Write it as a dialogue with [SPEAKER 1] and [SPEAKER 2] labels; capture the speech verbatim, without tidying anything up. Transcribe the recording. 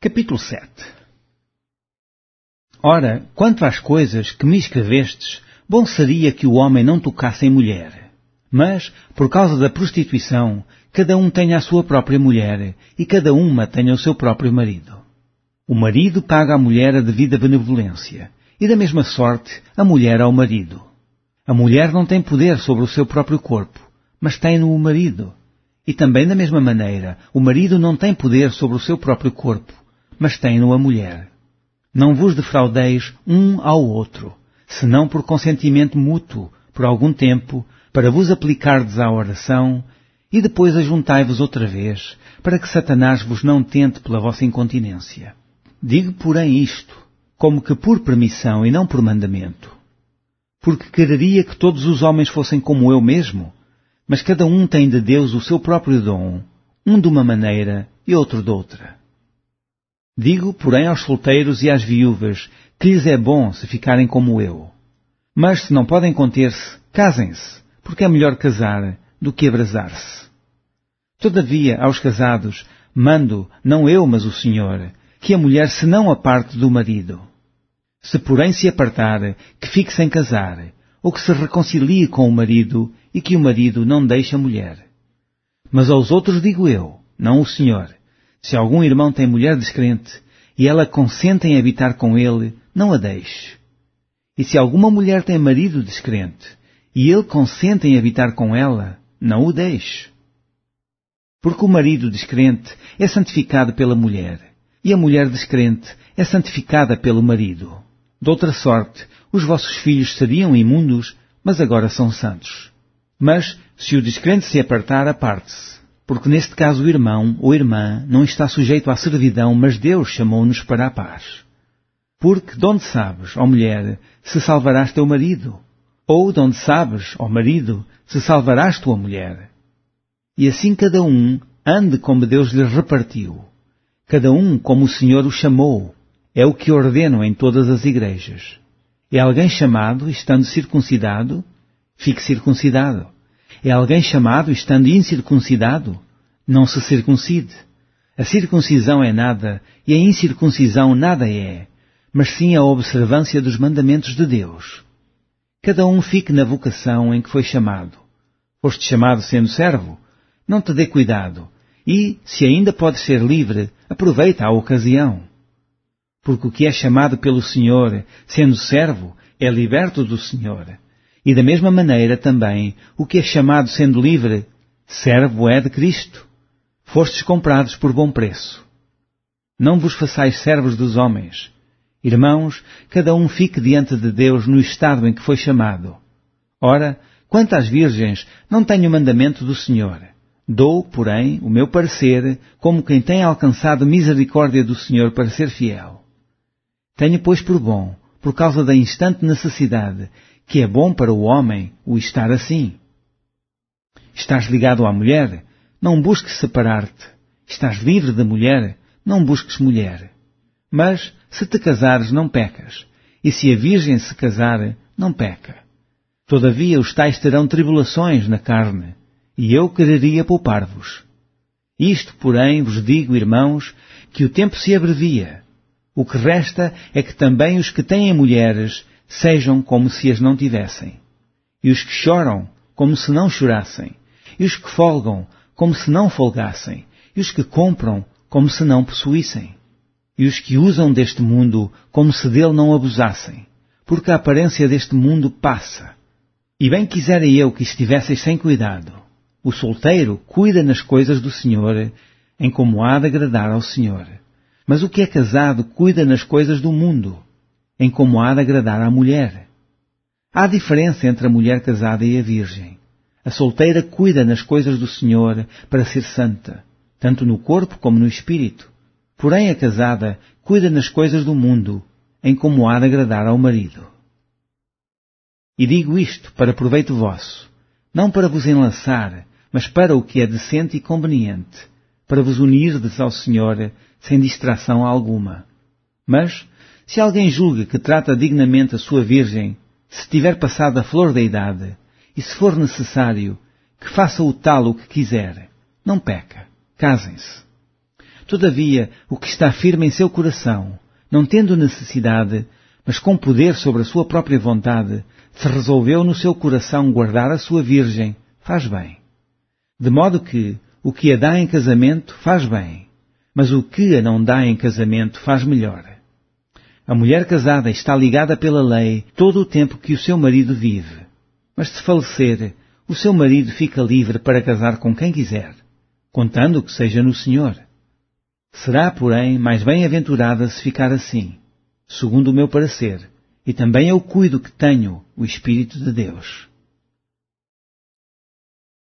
[SPEAKER 1] Capítulo sete. Ora, quanto às coisas que me escrevestes, bom seria que o homem não tocasse em mulher. Mas, por causa da prostituição, cada um tenha a sua própria mulher, e cada uma tenha o seu próprio marido. O marido paga à mulher a devida benevolência, e da mesma sorte a mulher ao marido. A mulher não tem poder sobre o seu próprio corpo, mas tem-no o marido. E também da mesma maneira, o marido não tem poder sobre o seu próprio corpo, mas tem-no a mulher. Não vos defraudeis um ao outro, senão por consentimento mútuo, por algum tempo, para vos aplicardes à oração, e depois ajuntai-vos outra vez, para que Satanás vos não tente pela vossa incontinência. Digo, porém, isto, como que por permissão e não por mandamento. Porque quereria que todos os homens fossem como eu mesmo, mas cada um tem de Deus o seu próprio dom, um de uma maneira e outro de outra. Digo, porém, aos solteiros e às viúvas, que lhes é bom se ficarem como eu. Mas se não podem conter-se, casem-se, porque é melhor casar do que abrasar-se. Todavia, aos casados, mando, não eu, mas o Senhor, que a mulher se não aparte do marido. Se porém se apartar, que fique sem casar, ou que se reconcilie com o marido, e que o marido não deixe a mulher. Mas aos outros digo eu, não o Senhor, se algum irmão tem mulher descrente, e ela consente em habitar com ele, não a deixe. E se alguma mulher tem marido descrente, e ele consente em habitar com ela, não o deixe. Porque o marido descrente é santificado pela mulher, e a mulher descrente é santificada pelo marido. De outra sorte, os vossos filhos seriam imundos, mas agora são santos. Mas, se o descrente se apartar, aparte-se. Porque neste caso o irmão ou irmã não está sujeito à servidão, mas Deus chamou-nos para a paz. Porque de onde sabes, ó mulher, se salvarás teu marido? Ou de onde sabes, ó marido, se salvarás tua mulher? E assim cada um ande como Deus lhe repartiu. Cada um como o Senhor o chamou. É o que ordeno em todas as igrejas. É alguém chamado, estando circuncidado? Fique circuncidado. É alguém chamado, estando incircuncidado? Não se circuncide. A circuncisão é nada, e a incircuncisão nada é, mas sim a observância dos mandamentos de Deus. Cada um fique na vocação em que foi chamado. Foste chamado sendo servo? Não te dê cuidado, e, se ainda podes ser livre, aproveita a ocasião. Porque o que é chamado pelo Senhor, sendo servo, é liberto do Senhor. E da mesma maneira também, o que é chamado sendo livre, servo é de Cristo. Fostes comprados por bom preço. Não vos façais servos dos homens. Irmãos, cada um fique diante de Deus no estado em que foi chamado. Ora, quanto às virgens, não tenho mandamento do Senhor. Dou, porém, o meu parecer, como quem tem alcançado misericórdia do Senhor para ser fiel. Tenho, pois, por bom, por causa da instante necessidade, que é bom para o homem o estar assim. Estás ligado à mulher? Não busques separar-te. Estás livre da mulher? Não busques mulher. Mas, se te casares, não pecas. E se a virgem se casar, não peca. Todavia os tais terão tribulações na carne, e eu quereria poupar-vos. Isto, porém, vos digo, irmãos, que o tempo se abrevia. O que resta é que também os que têm mulheres sejam como se as não tivessem. E os que choram, como se não chorassem. E os que folgam, como se não folgassem. E os que compram, como se não possuíssem. E os que usam deste mundo, como se dele não abusassem. Porque a aparência deste mundo passa. E bem quisera eu que estivesseis sem cuidado. O solteiro cuida nas coisas do Senhor, em como há de agradar ao Senhor. Mas o que é casado cuida nas coisas do mundo, em como há de agradar à mulher. Há diferença entre a mulher casada e a virgem. A solteira cuida nas coisas do Senhor para ser santa, tanto no corpo como no espírito. Porém a casada cuida nas coisas do mundo, em como há de agradar ao marido. E digo isto para proveito vosso, não para vos enlaçar, mas para o que é decente e conveniente, para vos unirdes ao Senhor sem distração alguma. Mas, se alguém julga que trata dignamente a sua virgem, se tiver passado a flor da idade, e se for necessário, que faça o tal o que quiser, não peca, casem-se. Todavia, o que está firme em seu coração, não tendo necessidade, mas com poder sobre a sua própria vontade, se resolveu no seu coração guardar a sua virgem, faz bem. De modo que, o que a dá em casamento faz bem, mas o que a não dá em casamento faz melhor. A mulher casada está ligada pela lei todo o tempo que o seu marido vive. Mas se falecer, o seu marido fica livre para casar com quem quiser, contando que seja no Senhor. Será, porém, mais bem-aventurada se ficar assim, segundo o meu parecer, e também eu cuido que tenho o Espírito de Deus.